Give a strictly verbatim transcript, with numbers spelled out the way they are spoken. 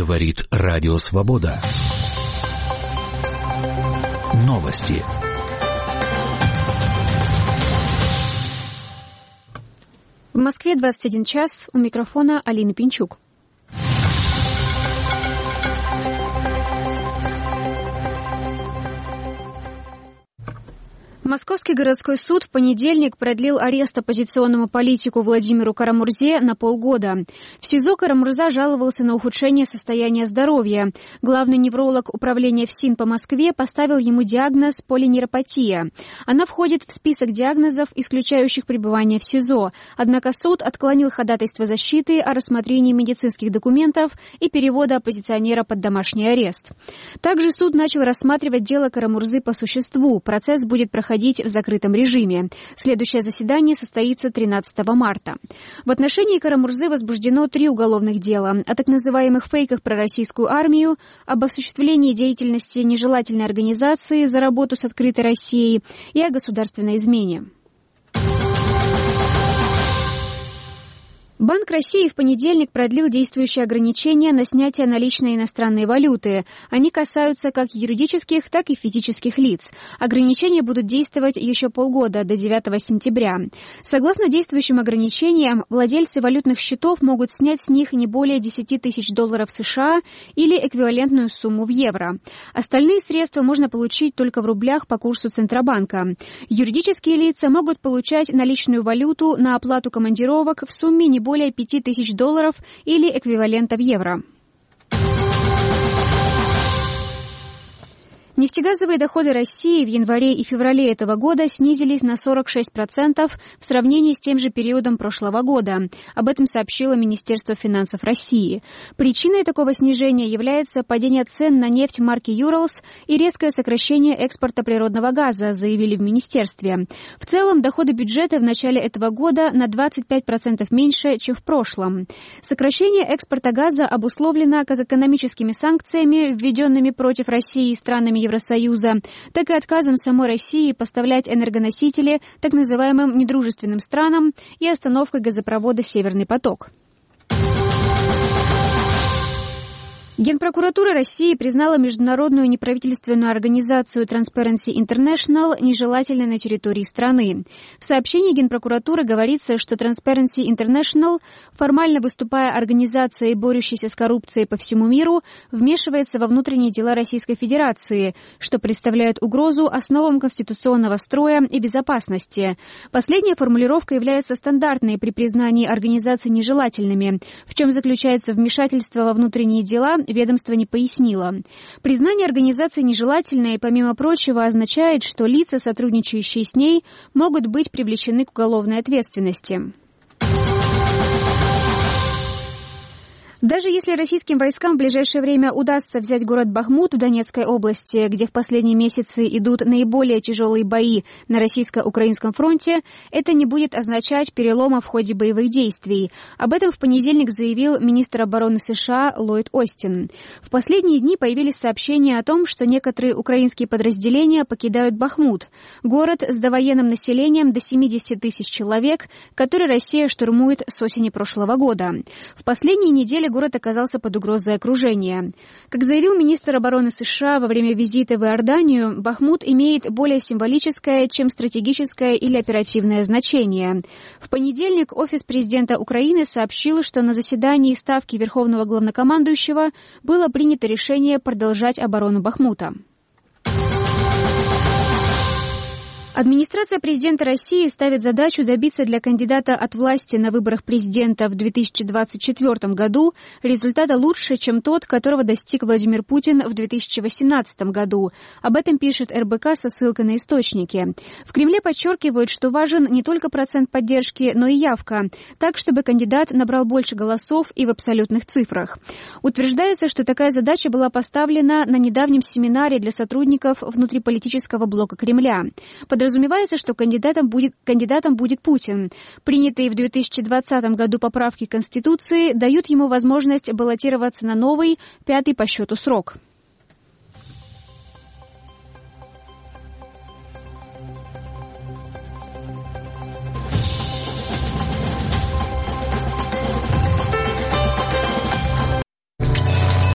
Говорит Радио Свобода. Новости. В Москве двадцать один час. У микрофона Алина Пинчук. Московский городской суд в понедельник продлил арест оппозиционному политику Владимиру Карамурзе на полгода. В СИЗО Карамурза жаловался на ухудшение состояния здоровья. Главный невролог управления ФСИН по Москве поставил ему диагноз полинейропатия. Она входит в список диагнозов, исключающих пребывание в СИЗО. Однако суд отклонил ходатайство защиты о рассмотрении медицинских документов и перевода оппозиционера под домашний арест. Также суд начал рассматривать дело Карамурзы по существу. Процесс будет проходить в закрытом режиме. Следующее заседание состоится тринадцатого марта. В отношении Карамурзы возбуждено три уголовных дела: о так называемых фейках про российскую армию, об осуществлении деятельности нежелательной организации за работу с открытой Россией и о государственной измене. Банк России в понедельник продлил действующие ограничения на снятие наличной иностранной валюты. Они касаются как юридических, так и физических лиц. Ограничения будут действовать еще полгода, до девятого сентября. Согласно действующим ограничениям, владельцы валютных счетов могут снять с них не более десять тысяч долларов США или эквивалентную сумму в евро. Остальные средства можно получить только в рублях по курсу Центробанка. Юридические лица могут получать наличную валюту на оплату командировок в сумме не более более пяти тысяч долларов или эквивалента в евро. Нефтегазовые доходы России в январе и феврале этого года снизились на сорок шесть процентов в сравнении с тем же периодом прошлого года. Об этом сообщило Министерство финансов России. Причиной такого снижения является падение цен на нефть марки «Юралс» и резкое сокращение экспорта природного газа, заявили в министерстве. В целом, доходы бюджета в начале этого года на двадцать пять процентов меньше, чем в прошлом. Сокращение экспорта газа обусловлено как экономическими санкциями, введенными против России и странами Евросоюза, так и отказом самой России поставлять энергоносители так называемым недружественным странам и остановкой газопровода «Северный поток». Генпрокуратура России признала международную неправительственную организацию Transparency International нежелательной на территории страны. В сообщении Генпрокуратуры говорится, что Transparency International, формально выступая организацией, борющейся с коррупцией по всему миру, вмешивается во внутренние дела Российской Федерации, что представляет угрозу основам конституционного строя и безопасности. Последняя формулировка является стандартной при признании организаций нежелательными. В чем заключается вмешательство во внутренние дела, ведомство не пояснило. Признание организации нежелательной, помимо прочего, означает, что лица, сотрудничающие с ней, могут быть привлечены к уголовной ответственности. Даже если российским войскам в ближайшее время удастся взять город Бахмут в Донецкой области, где в последние месяцы идут наиболее тяжелые бои на российско-украинском фронте, это не будет означать перелома в ходе боевых действий. Об этом в понедельник заявил министр обороны США Ллойд Остин. В последние дни появились сообщения о том, что некоторые украинские подразделения покидают Бахмут, город с довоенным населением до семидесяти тысяч человек, который Россия штурмует с осени прошлого года. В последние недели город оказался под угрозой окружения. Как заявил министр обороны США во время визита в Иорданию, Бахмут имеет более символическое, чем стратегическое или оперативное значение. В понедельник офис президента Украины сообщил, что на заседании Ставки Верховного Главнокомандующего было принято решение продолжать оборону Бахмута. Администрация президента России ставит задачу добиться для кандидата от власти на выборах президента в две тысячи двадцать четвёртом году результата лучше, чем тот, которого достиг Владимир Путин в две тысячи восемнадцатом году. Об этом пишет эр бэ ка со ссылкой на источники. В Кремле подчеркивают, что важен не только процент поддержки, но и явка, так, чтобы кандидат набрал больше голосов и в абсолютных цифрах. Утверждается, что такая задача была поставлена на недавнем семинаре для сотрудников внутриполитического блока Кремля. Подразумевается, что кандидатом будет, кандидатом будет Путин. Принятые в две тысячи двадцатом году поправки к Конституции дают ему возможность баллотироваться на новый, пятый по счету срок.